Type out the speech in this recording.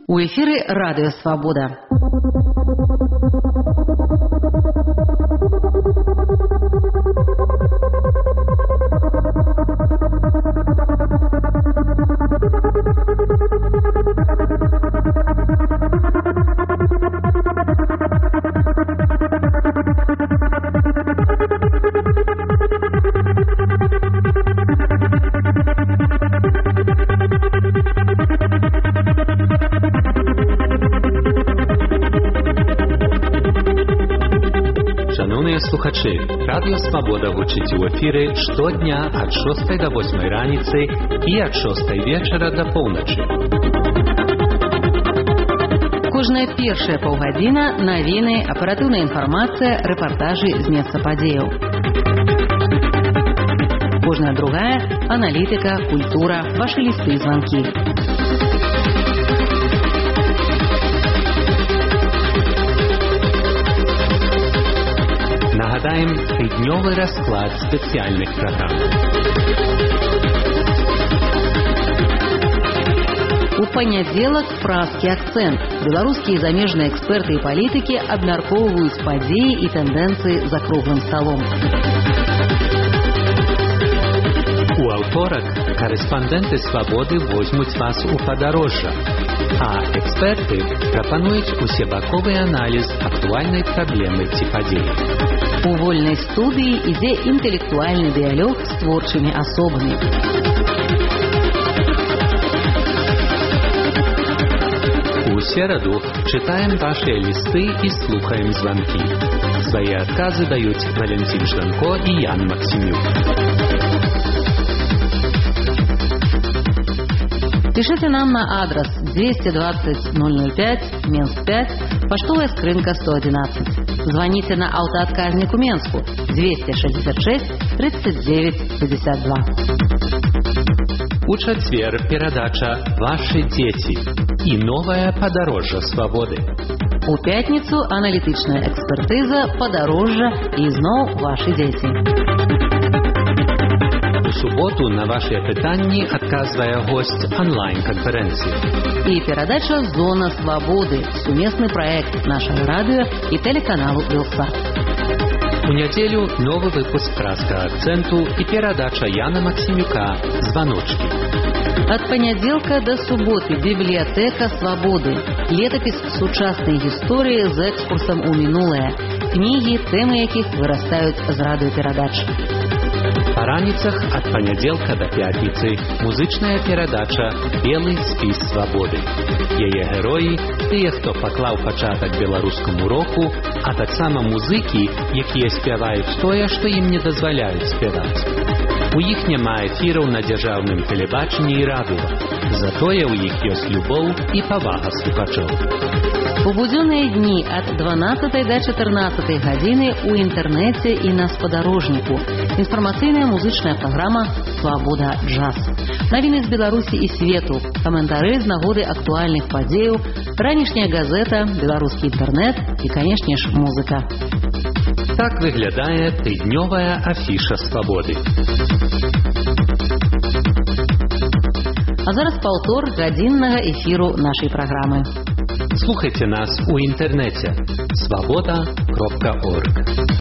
У эфире «Радио Свобода». Слухачі, Радіо Свобода гучить у ефірі щодня від 6 до 8 раніці і від 6 вечора до полночі. Кожная першая паўгадзіна навіны, аператыўная інфармацыя, рэпартажы з месца падзеяў. Кожная другая аналітыка, культура, вашы лісты і званкі. Нагадаем тыднёвы расклад спецыяльных праграм. У панядзелак празкі акцэнт. Беларускія і замежныя эксперты і палітыкі абмяркоўваюць падзеі і тэндэнцыі за круглым сталом. У аўторак корэспандэнты Свабоды возьмуць вас у падарожжа, а эксперты прапануюць усебаковы аналіз актуальнай праблемы ці падзеі. У вольнай студыі ідзе інтэлектуальны дыялог з творчымі асобамі. У сераду чытаем вашыя лісты і слухаем званкі. Свае адказы даюць Валентин Жданко і Ян Максимюк. Пишите нам на адрес 220 005, Минск 5, поштовая скрынка 111. Звоните на автоотказнику Менску 266 39 52. У чацвер перадача «Ваши дети» і новае падарожжа свабоды. У пятніцу аналітычная экспертыза, падарожжа і зноў вашы дзеці. У суботу на ваши пытанні адказвае госць онлайн-канферэнцыі. І перадача «Зона свободы» – сумесны праект нашага радыё і тэлеканалу «Белсат». У нядзелю новы выпуск «Праска акцэнту» і перадача Яна Максимюка «Званочки». Ад панядзелка да суботы бібліятэка свабоды. Летапіс сучаснай гісторыі з экскурсам у мінулае. Кнігі, тэмы якіх вырастаюць з радыёперадач. Па раніцах ад панядзелка да пятніцы музычная перадача «Белы спіс свабоды». Яе героі – тыя, хто паклаў пачатак беларускаму року, а таксама музыкі, якія спяваюць тое, што ім не дазваляюць спяваць. У іх няма эфіраў на дзяржаўным тэлебачанні і радыё, затое ў іх ёсць любоў і павага слухачоў. У будзённыя дні ад 12 да 14 гадзіны ў інтэрнэце і на спадарожніку. Інфармацыйная музычная праграма «Свабода джаз». Навіны з Беларусі і свету, каментары з нагоды актуальных падзеяў, ранішняя газета, беларускі інтэрнэт і, канешне ж, музыка. Так выглядае тыднёвая афіша свабоды. А зараз паўтор гадзіннага эфіру нашай праграмы. Слухайте нас у інтэрнэце свабода.орг.